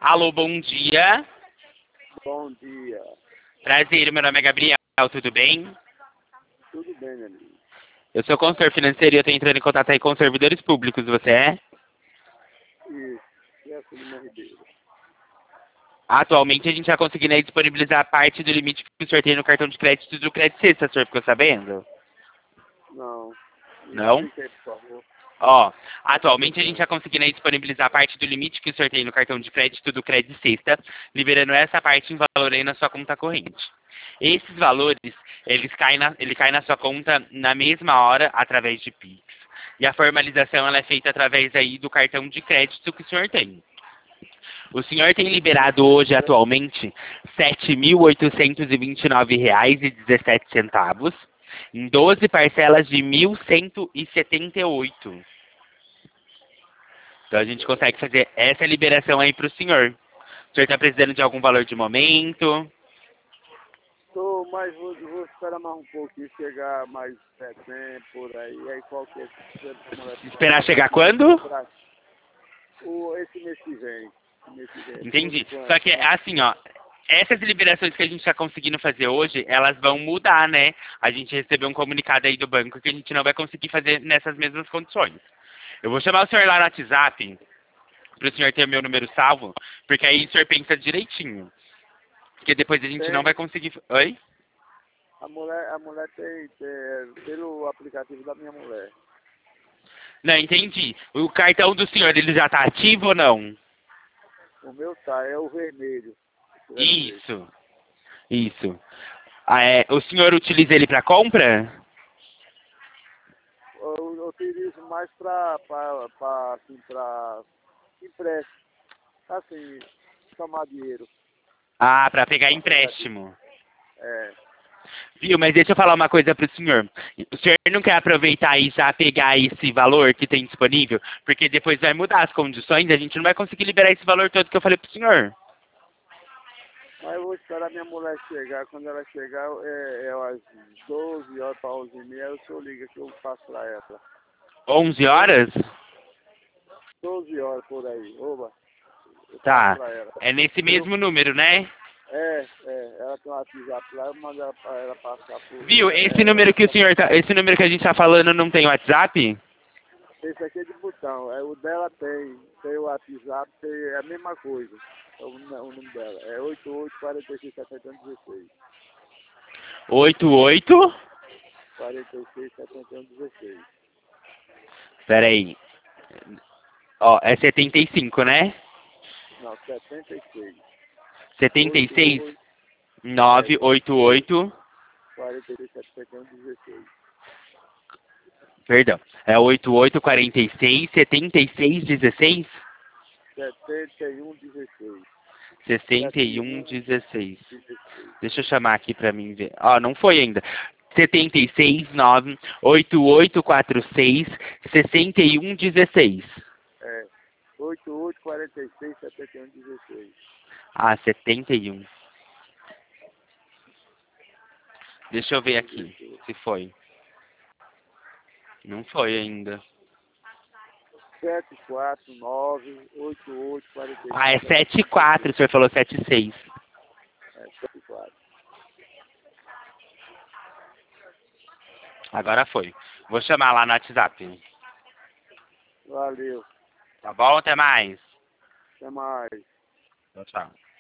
Alô, bom dia. Bom dia. Prazer, meu nome é Gabriel, tudo bem? Tudo bem, meu amigo? Eu sou consultor financeiro e eu estou entrando em contato aí com os servidores públicos, você é? Isso. Essa do Ribeiro. Atualmente a gente está conseguindo aí disponibilizar parte do limite que o senhor tem no cartão de crédito do Crédito Sexta, o senhor ficou sabendo? Não. Me Não? explica aí, por favor. Ó, Tá atualmente a gente acontecendo. está conseguindo aí disponibilizar parte do limite que o senhor tem no cartão de crédito do Crédito Sexta, liberando essa parte em valor aí na sua conta corrente. Esses valores, ele cai na sua conta na mesma hora através de Pix. E a formalização ela é feita através aí do cartão de crédito que o senhor tem. O senhor tem liberado hoje, atualmente, R$ 7.829,17, em 12 parcelas de 1.178. Então a gente consegue fazer essa liberação aí para o senhor. O senhor está precisando de algum valor de momento? Tô, mas vou esperar mais um pouco e chegar mais setembro, por aí. Aí qualquer coisa da mulher Esperar pagar chegar aqui, quando? esse mês que vem. Esse mês que vem. Por Entendi. enquanto. Só que, assim, ó, essas liberações que a gente está conseguindo fazer hoje, elas vão mudar, né? A gente recebeu um comunicado aí do banco que a gente não vai conseguir fazer nessas mesmas condições. Eu vou chamar o senhor lá no WhatsApp, para o senhor ter meu número salvo, porque aí o senhor pensa direitinho. Porque depois a gente não vai Tem. conseguir... Oi? A mulher tem pelo aplicativo da minha mulher. Não, entendi. O cartão do senhor, ele já está ativo ou não? O meu tá, é o vermelho. Se tivesse ver. Isso, isso. Ah, o senhor utiliza ele para compra? Eu utilizo mais pra empréstimo. Assim, tomar dinheiro. Ah, para pegar Pra pegar dinheiro. empréstimo. É. Viu, mas deixa eu falar uma coisa pro senhor. O senhor não quer aproveitar e já pegar esse valor que tem disponível? Porque depois vai mudar as condições e a gente não vai conseguir liberar esse valor todo que eu falei pro senhor. Mas eu vou esperar minha mulher chegar. Quando ela chegar, é às 12 horas para 11h30, o senhor liga que eu passo pra ela. 11 Beleza? horas? 12 horas por aí. Oba, eu passo Tá. pra ela. É nesse Viu? mesmo número, né? Ela tem um WhatsApp lá, eu mando ela pra ela passar por. Viu, esse número que o senhor tá, esse número que a gente tá falando não tem WhatsApp? Esse aqui é de botão. O dela tem o WhatsApp, é a mesma coisa. É o nome dela. É 88467116. 88? 467116. Pera aí. Ó, é 75, né? Não, 76. 76? 88, 988. 467116. Perdão. É 8846 7616? 7116. 6116. 7116. Deixa eu chamar aqui pra mim ver. Ó, não foi ainda. 76 9 8846 6116. É. 88467116. Ah, 71. Deixa eu ver aqui 16. se foi. Não foi ainda. 74988467116. Ah, é 74. O senhor falou 76. É, 74. Agora foi. Vou chamar lá no WhatsApp. Valeu. Tá bom? Até mais. Até mais. Tchau, tchau.